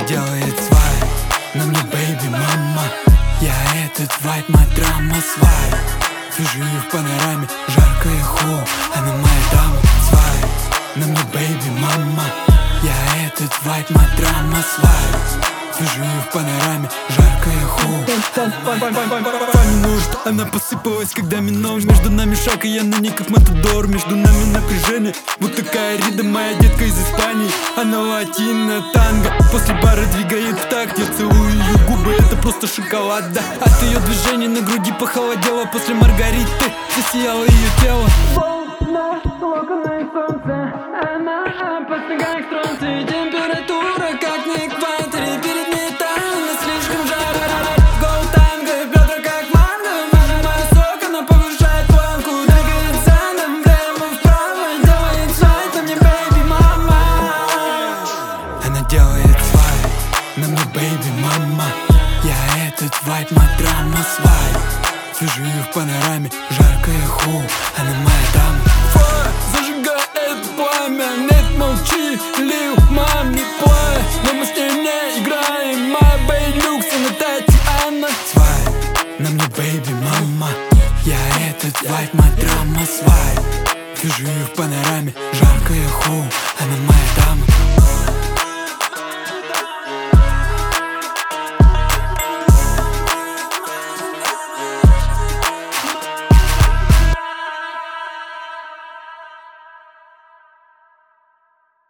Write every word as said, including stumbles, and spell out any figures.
делает свайп, на мне бэйби мама. Я этот вайп, моя драма свайп. Вижу ее в панораме, жаркая ху, она моя дама свайп, на мне бэйби мама. Я этот вайп, моя драма свайп. Вижу ее в панораме, жаркая ху. Память нужд, она посыпалась, когда минул. Между нами шаг, и я на ней как матадор. Между нами напряжение, будто Кайрида, моя детка из Испании. Она латина, танго, после бара двигает в такт. Я целую ее губы, это просто шоколад, да. От ее движений на груди похолодело. После Маргариты засияло ее тело. Волна, локоны солнце, она по снегам стронцы. Температура как на экваторе, перед ней тайна, слишком жарко. Гол танго, бедра как манго, выжимая сок, она повышает планку. Двигает задом, влево, вправо, делает свайп, на мне бэйби мама. Она делает свайп, на мне бэйби мама. Я этот вайп, моя драма свайп. Вижу ее в панораме, жаркая ху, она моя дама. Фа, зажигает пламя, нет, молчи, лил, маме, плай. Но мы с ней не играем, моя бэйлюкс, она Татьяна. Свайп, на мне бэйби мама. Я этот вайп, моя драма свайп. Вижу ее в панораме, жаркая ху, она моя дама.